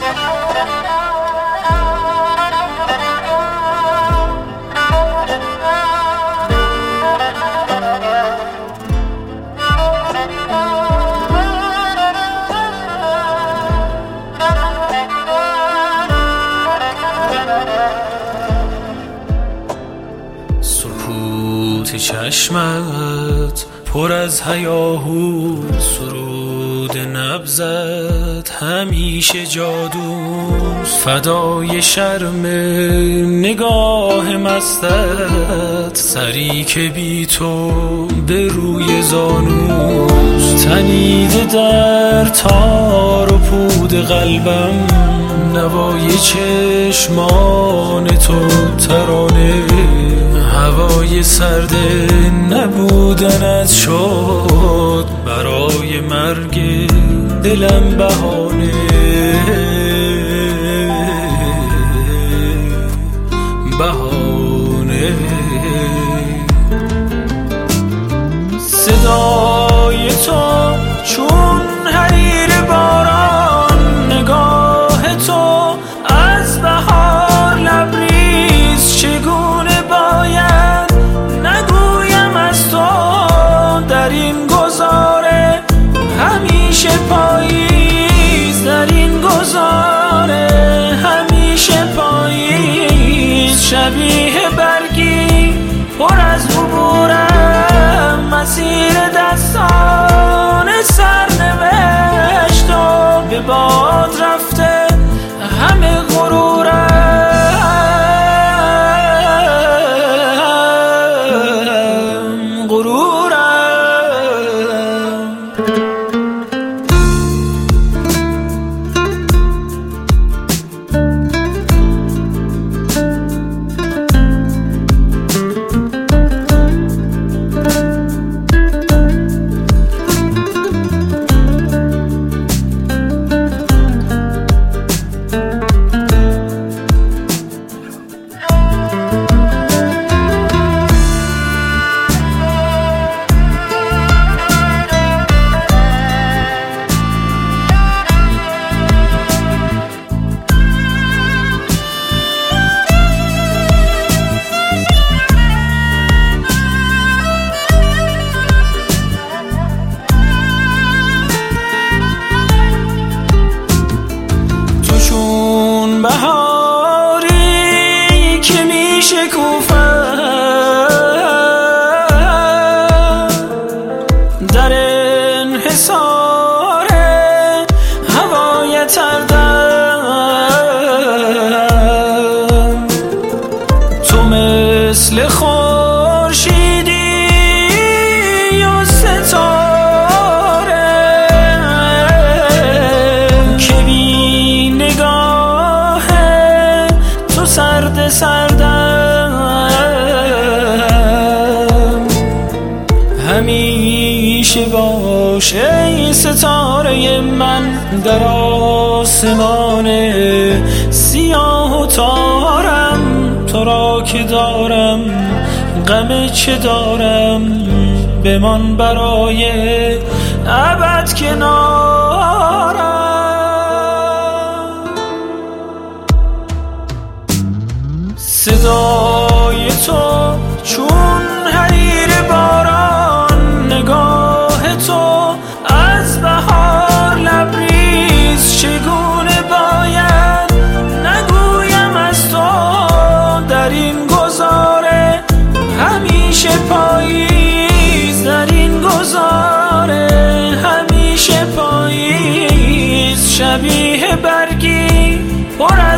سکوت چشمت پر از هیاهو، سرود نبضت همیشه جادوست، فدای شرم نگاه مستت، سری که بی تو به روی زانوست، تنیده در تار و پود قلبم نوای چشمان تو ترانه، هوای سرد نبودنت شد برای مرگ دلم بهانه، بهانه. صدای تو چون حریر باران، نگاه تو از بهار لبریز، چگونه باید نگویم از تو در این گذاره همیشه پاییز، در این گذاره همیشه پاییز، شبیه برگی پر از عبورم، مسیر دستان سرنوشت و به باد رفته همه غرورم، غرورم. بهاری که میشه کوفه در انحصار هوای تردم، تو مثل خورشیدی و ستاره که بی نگاه سرد سردم، همیشه باشه ای ستاره من در آسمان سیاه و تارم، تو را که دارم غم چه دارم، بمان برای ابد کنارم. صدای تو چون حریر باران، نگاه تو از بهار لبریز، چگونه باید نگویم از تو در این گذاره همیشه پاییز، در این گذاره همیشه پاییز، شبیه برگی پر